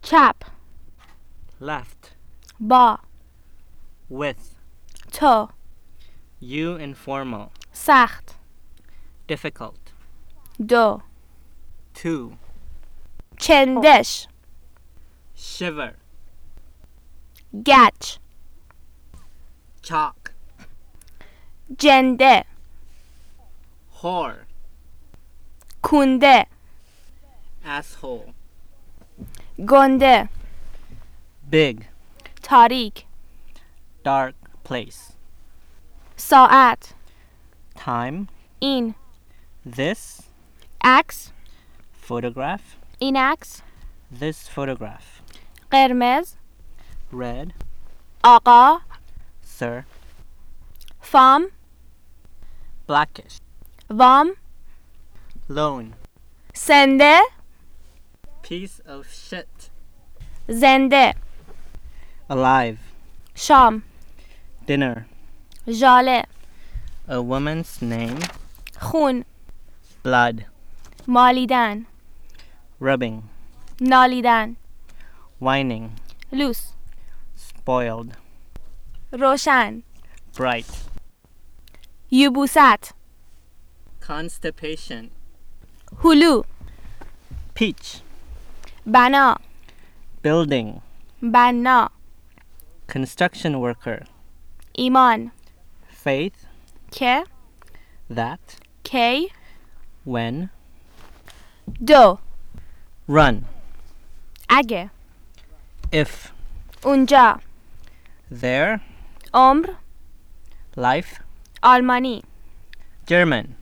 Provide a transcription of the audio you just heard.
چپ left, با with, تو you informal, سخت difficult, دو two, چندش shiver, گچ chalk, جنده whore, کونده asshole, گنده big, تاریک dark place, ساعت time, این this, عکس photograph, این عکس this photograph, قرمز red, آقا sir, فام blackish, وام loan, سنده piece of shit, زنده alive, شام dinner, ژاله a woman's name, خون blood, مالیدن rubbing, نالیدن whining, لوس spoiled, روشن bright, یبوست constipation, هلو peach, بنا building, بنا construction worker, ایمان faith, که that, کی when, دو run, اگه if, اونجا there, عمر life, آلمانی German,